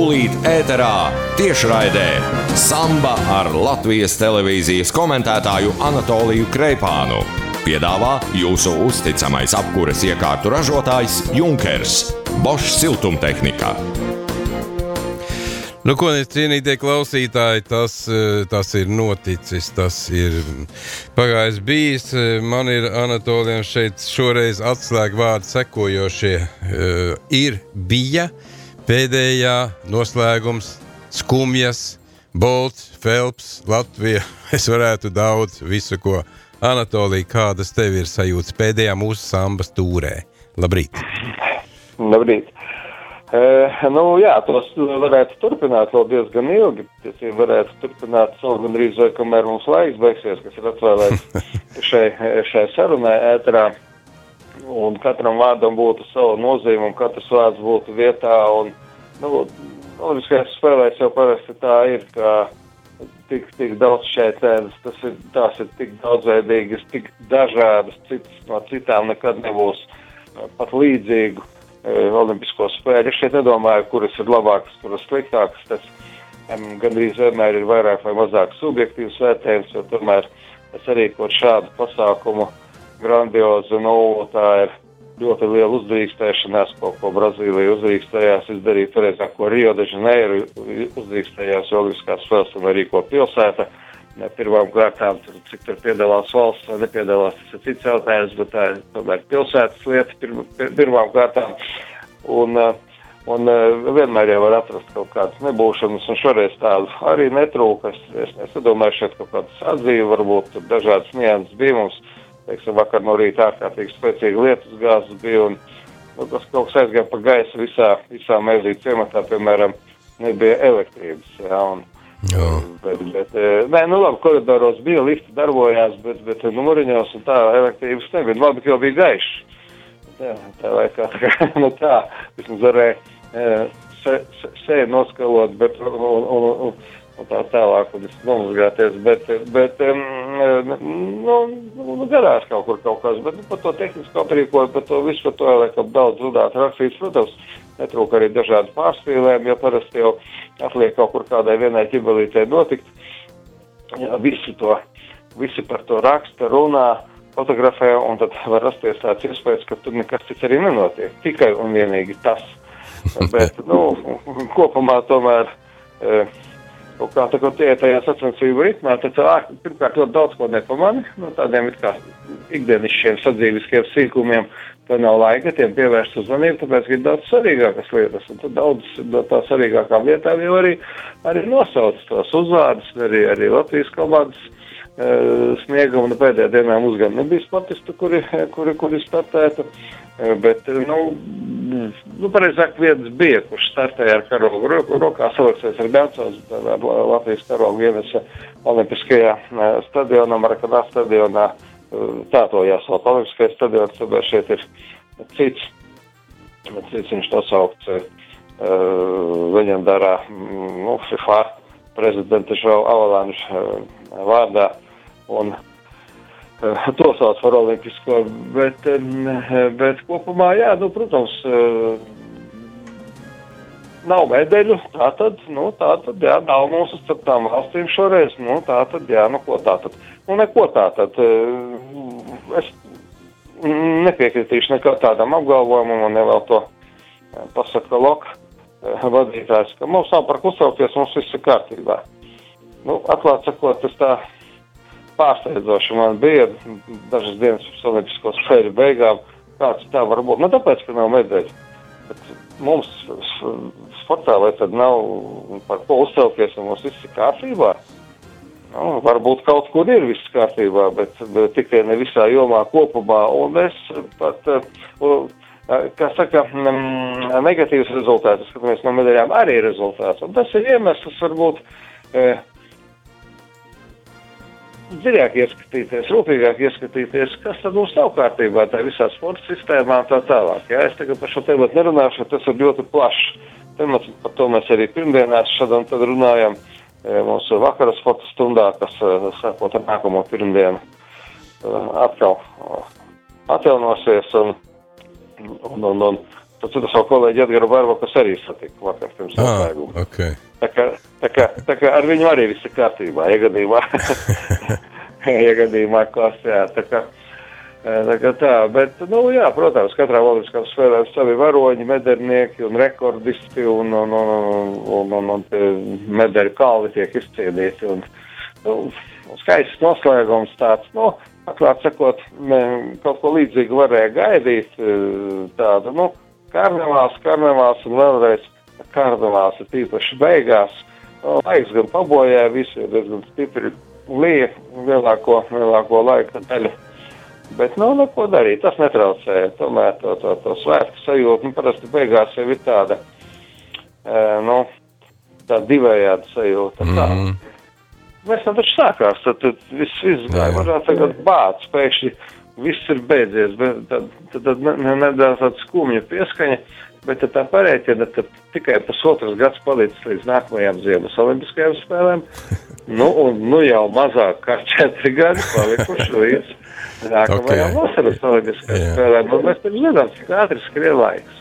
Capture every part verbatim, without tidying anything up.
Tūlīt ēterā tiešraidē Samba ar Latvijas televīzijas komentētāju Anatoliju Kreipānu. Piedāvā jūsu uzticamais apkures iekārtu ražotājs Junkers, Bosch siltumtehnika. Nu, ko, cienītie klausītāji, tas, tas ir noticis, tas ir pagājis bijis. Man ir Anatolijam šeit šoreiz atslēga vārdi sekojošie. Ir, bija, pēdējā, noslēgums, skumjas, Bolts, Phelps, Latvija. Es varētu daudz visu, ko. Anatolija, kādas tev ir sajūtas pēdējā mūsu sambas tūrē? Labrīt! Labrīt! Uh, nu jā, tos varētu turpināt vēl diezgan ilgi. Tas varētu turpināt savu gandrīz vai kamēr mums laiks beigsies, kas ir atvēlēts šai, šai sarunai ēterā. Un katram vārdam būtu sava nozīme, un katrs vārds būtu vietā. Un, nu, olimpiskais spēlēs jau parasti tā ir, ka tik, tik daudz šķētēnas, tas ir, tās ir tik daudzveidīgas, tik dažādas, citas no citām nekad nebūs pat līdzīgu. Olimpisko spēļu. Es šeit nedomāju, kuras ir labākas, kuras sliktākas. Tas um, gandrīz vienmēr ir vairāk vai mazāk subjektīvs vērtējums, jo tomēr es arī kaut šādu pasākumu grandiozu, nu, tā ir ļoti liela uzdrīkstēšanās, ko, ko Brazīlija uzdrīkstējās izdarīt, toreizāk, ko Rio de Janeiro uzdrīkstējās Olimpiskās spēles un arī ko pilsēta. Pirmām kārtām, cik tur piedalās valsts vai nepiedalās, tas ir cits jautājums, bet tā ir tomēr pilsētas lieta pirma, pirmām kārtām. Un, un vienmēr jau var atrast kaut kādas nebūšanas, un šoreiz tādu arī netrūka. Es, es, es domāju, šeit kaut kādas atzīve, varbūt tur dažādas nianses bija mums. Teiksim, vakar no rīta ārkārtīgi spēcīga lietus gāzes bija, un nu, tas kaut kas aizgāja pa gaisu visā, visā Mēzī ciematā, piemēram, nebija elektrības, jā, un Bet, bet, nē, nu labi, koridoros bija, lifti darbojās, bet, bet numuriņos un tā elektrības nebija. Labi, ka jau bija gaišs. Tā, tā laikā, tā, nu tā, vismaz varēja se, se, seju noskalot, bet un, un, un, un tā tālāk, un es nomazgāties, bet, bet nu, nu, garās kaut kur kaut kas, bet nu, par to tehnisko aprīkoju, par to visu, par to laikam daudz rudāt rakstīts, protams, netrūk arī dažādi pārspīlējumi, jo parasti jau atliek kaut kur kādai vienai ķibelītei notikt. Jā, visi, to, visi par to raksta, runā, fotografē, un tad var rasties tāds iespējas, ka tur nekas cits arī nenotiek. Tikai un vienīgi tas. Bet, nu, kopumā tomēr kaut kā tā, ko tie tajā sacensību ritmā, tad pirmkārt ļoti daudz ko nepamani, no tādiem it kā ikdienišķiem sadzīviskiem sīkumiem. Tā nav laika tiem pievērst uzmanību, tāpēc ir daudz svarīgākas lietas. Un tad daudz no tā svarīgākām lietām jau arī, arī nosauc tos uzvārdus, arī, arī Latvijas komandas e, sniegumu. Nu, pēdējā dienā mums gan nebija sportistu, kuri, kuri, kuri startētu, e, bet, nu, nu pareizāk viens bija, kurš startēja ar karogu rokā, saliksies ar Bēncos, ar Latvijas karogu ienesa Olimpiskajā stadionā, Marakanā stadionā. Tā to jāsauc Olimpiskais stadions, tad šeit ir cits, cits viņš to sauc uh, leģendārā nu, FIFA prezidenta Žau Avalāņš uh, vārdā, un uh, to sauc par Olimpisko, bet, um, bet kopumā, jā, nu, protams, uh, nav medaļu, tā tad, nu, tā tad, jā, nav mūsu starp tām valstīm šoreiz, nu, tā tad, jā, nu, ko tā tad. Nu, neko tā, tad es nepiekritīšu nekā tādam apgalvojumam, un nevēl to pasaka Loka vadītājs, ka mums nav par kusaukties, mums viss ir kārtībā. Nu, atklāt sakot, tas tā pārsteidzoši man bija dažas dienas pēc Olimpisko spēļu beigām, kāds tā var būt. Nu, tāpēc, ka nav medaļu. Bet mums sportā vai tad nav par ko uzsaukties, un mums viss ir kārtībā. Nu, varbūt kaut kur ir viss kārtībā, bet, bet tikai ne visā jomā kopumā. Un es pat, kā saka, negatīvs rezultāts, skatāmies no medaļām, arī rezultāts. Un tas ir iemesls varbūt e, dziļāk ieskatīties, rūpīgāk ieskatīties, kas tad mums nav kārtībā tā visā sporta sistēmā un tā tālāk. Jā, es tagad par šo tematu nerunāšu, tas ir ļoti plašs temats, par to mēs arī pirmdienās šad un tad runājam. Mūsu vakara sporta stundā, kas sākot ar nākamo pirmdienu atkal atjaunosies un, un, un, un Tad citu savu kolēģi Edgaru Barbu, kas arī satika vakar pirms noslēguma. Ah, okay. Tā kā, tā kā, tā kā ar viņu arī viss ir kārtībā, iegadījumā. iegadījumā klasē, tā kā, tā kā tā. Bet, nu jā, protams, katrā olimpiskā spēlē savi varoņi, medernieki un rekordisti un, un, un, un, un, un tie medaļu kalni tiek izcīnīti. Un, nu, skaists noslēgums tāds, nu, atklāt sakot, kaut ko līdzīgu varēja gaidīt, tādu, nu, karnevāls, karnevāls un vēlreiz karnevāls ir tīpaši beigās. Laiks gan pabojāja, visi ir diezgan stipri lija lielāko, lielāko laika daļu. Bet, nu, nu, ko darīt, tas netraucēja. Tomēr to, to, to svētku sajūtu, nu, parasti beigās jau ir tāda, e, nu, tāda divējāda sajūta. Tā. Mm-hmm. Mēs tam taču sākās, tad, tad viss izgāja, varētu tagad bāc, pēkšņi viss ir beidzies, bet tad, tad, tad ne, nedaudz tāda skumja pieskaņa, bet tad tā parēķina, tad tikai pusotras gads palīdz līdz nākamajām ziemas olimpiskajām spēlēm, nu, un nu jau mazāk kā četri gadi palikuši līdz nākamajām okay. vasaras olimpiskajām yeah. spēlēm, un mēs taču zinām, cik ātri skrien laiks.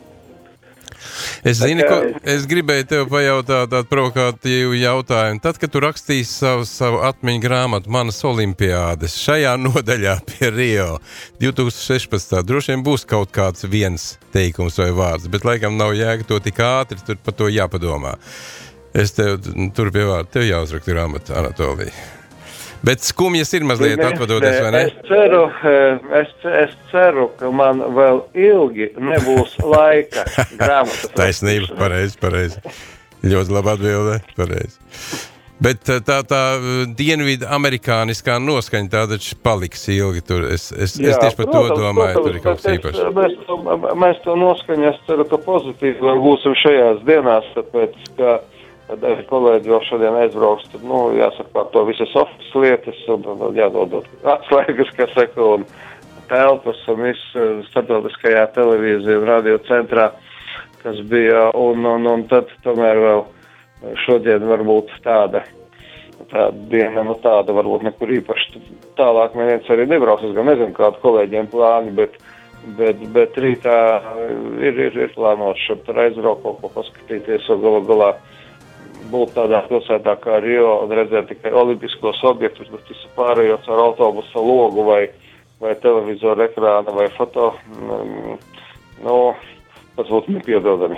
Es zinu, ko es gribēju tev pajautāt tādu provokatīvu jautājumu. Tad, kad tu rakstīsi savu, savu atmiņu grāmatu Manas olimpiādes, šajā nodaļā pie Rio divtūkstoš sešpadsmitā droši vien būs kaut kāds viens teikums vai vārds, bet laikam nav jēga to tik ātri, tur par to jāpadomā. Es tev tur pie vārdu, tev jāuzrakta grāmata, Anatolija. Bet skumjas ir mazliet atvadoties, vai ne? Es ceru, es, es ceru, ka man vēl ilgi nebūs laika grāmatas. Taisnība, pareizi, pareizi. Ļoti labi atbildē, pareizi. Bet tā, tā dienvidu amerikāniskā noskaņa tā taču paliks ilgi tur. Es, es, Jā, es tieši par to domāju, tur ir kaut kas īpašs. Mēs, mēs to noskaņu, es ceru, ka pozitīvi būsim šajās dienās, tāpēc, ka Tad kolēģi vēl šodien aizbrauks, tad, nu, jāsaka par to visas office lietas un, un jādodot atslēgas, kā saka, un telpas un viss starptautiskajā televīzija un radio centrā, kas bija, un, un, un tad tomēr vēl šodien varbūt tāda, tāda diena, nu tāda varbūt nekur īpaši tālāk neviens arī nebrauks, es gan nezinu, kādu kolēģiem plāni, bet, bet, bet rītā ir, ir, ir plānots šur tur aizbraukt, kaut ko paskatīties, un galu galā būt tādā pilsētā kā Rio un redzēt tikai olimpiskos objektus, bet visu pārējot ar autobusa logu vai, vai televizoru ekrāna vai foto, nu, tas būtu nepiedodami.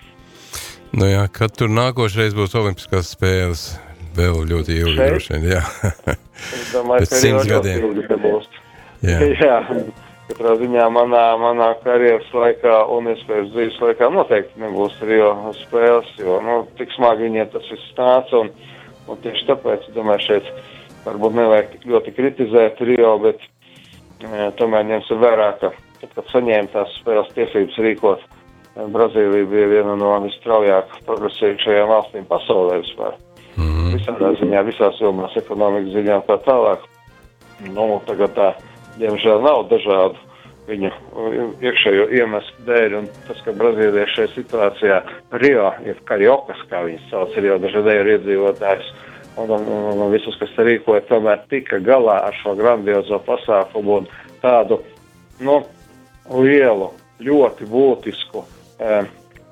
Nu jā, kad tur nākošreiz būs olimpiskās spēles, vēl ļoti ilgi droši vien, jā. Es domāju, ka jau ļoti ilgi te būs. Jā. jā. Katrā ziņā manā, manā karjeras laikā un iespējas dzīves laikā noteikti nebūs Rio spēles, jo, nu, tik smagi viņiem tas viss nāca, un, un tieši tāpēc, domāju, šeit varbūt nevajag ļoti kritizēt Rio, bet e, tomēr ņemsim vērā, ka, tad, kad saņēma tās spēles tiesības rīkot, Brazīlija bija viena no visstraujāk progresējušajām valstīm pasaulē vispār. Mm-hmm. Visādā ziņā, visās jomās, ekonomikas ziņā tā tālāk. Nu, tagad tā diemžēl nav dažādu viņu iekšējo iemeslu dēļ, un tas, ka Brazīlija šajā situācijā Rio ir kariokas, kā viņas sauc, Rio de Janeiro iedzīvotājs, un, un, un, un visus, kas rīkoja, tomēr tika galā ar šo grandiozo pasākumu un tādu, nu, lielu, ļoti būtisku eh,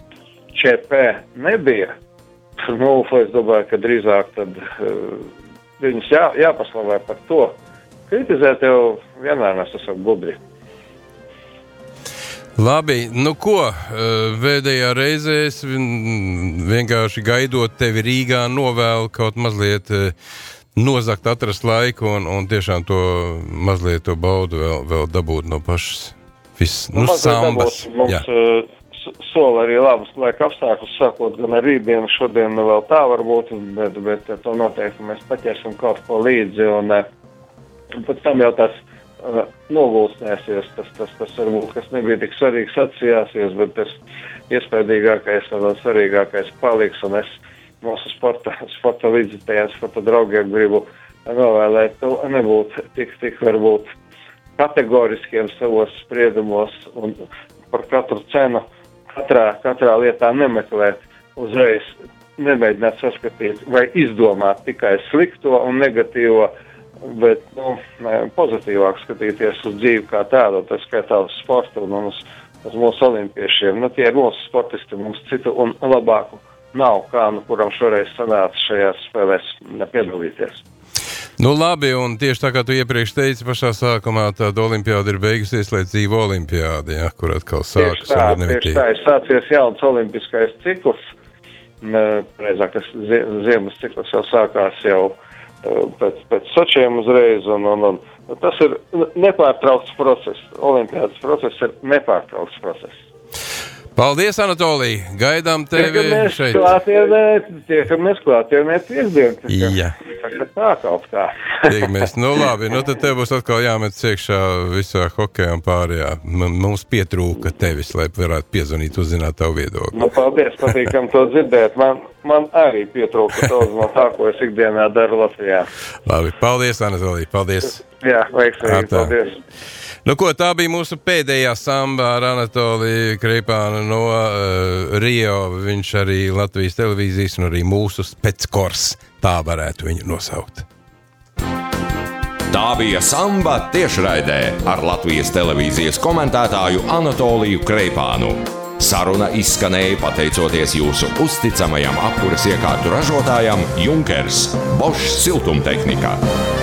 ČP nebija. Nu, es domāju, ka drīzāk tad eh, viņus jā, jāpaslavē par to. Kritizēt jau vienmēr mēs esam gudri. Labi, nu ko, vēdējā reizē es vienkārši gaidot tevi Rīgā novēlu kaut mazliet nozakt atrast laiku un, un tiešām to mazliet to baudu vēl, vēl dabūt no pašas viss, nu, nu sambas. Mums uh, sola arī labus laika apstākļus, sākot gan ar rītdienu, šodien vēl tā varbūt, bet, bet to noteikti mēs paķersim kaut ko līdzi un uh, Un pēc tam jau tas uh, nogulsnēsies, tas, tas, tas varbūt, kas nebija tik svarīgs, atsijāsies, bet tas iespējīgākais un svarīgākais paliks, un es mūsu sporta, sporta līdzitējiem, sporta draugiem gribu novēlēt to nebūt tik, tik varbūt kategoriskiem savos spriedumos un par katru cenu katrā, katrā lietā nemeklēt uzreiz, nemēģināt saskatīt vai izdomāt tikai slikto un negatīvo, bet, nu, pozitīvāk skatīties uz dzīvi kā tādu, tā skaitā uz sportu un uz, uz mūsu olimpiešiem. Nu, tie ir mūsu sportisti, mums citu un labāku nav, kā nu kuram šoreiz sanāca šajās spēlēs nepiedalīties. Nu labi, un tieši tā kā tu iepriekš teici pašā sākumā, tāda olimpiāda ir beigusies, lai dzīvo olimpiāda, ja, kur atkal sākas. Tieši tā, tieši tā, ir sācies jauns olimpiskais cikls. Reizāk, tas ziemas cikls jau sākās jau pēc, pēc Sočiem uzreiz, un, un, un tas ir nepārtraukts process. Olimpiādas process ir nepārtraukts process. Paldies, Anatolij! Gaidām tevi šeit. Tiekamies klātienē piekdien. Jā. Tā kaut kā. Tiekamies. Nu labi, nu tad tev būs atkal jāmet iekšā visā hokejā un pārējā. M- mums pietrūka tevis, lai varētu piezvanīt, uzzināt tavu viedokli. Nu, paldies, patīkam to dzirdēt. Man, man arī pietrūka daudz no tā, ko es ikdienā daru Latvijā. Labi, paldies, Anatolij, paldies. Jā, veiksmīgi, paldies. Nu ko, tā bija mūsu pēdējā samba ar Anatoliju Kreipānu no uh, Rio. Viņš arī Latvijas televīzijas un arī mūsu speckors. Tā varētu viņu nosaukt. Tā bija samba tiešraidē ar Latvijas televīzijas komentētāju Anatoliju Kreipānu. Saruna izskanēja pateicoties jūsu uzticamajam apkures iekārtu ražotājam Junkers, Bosch siltumtehnika.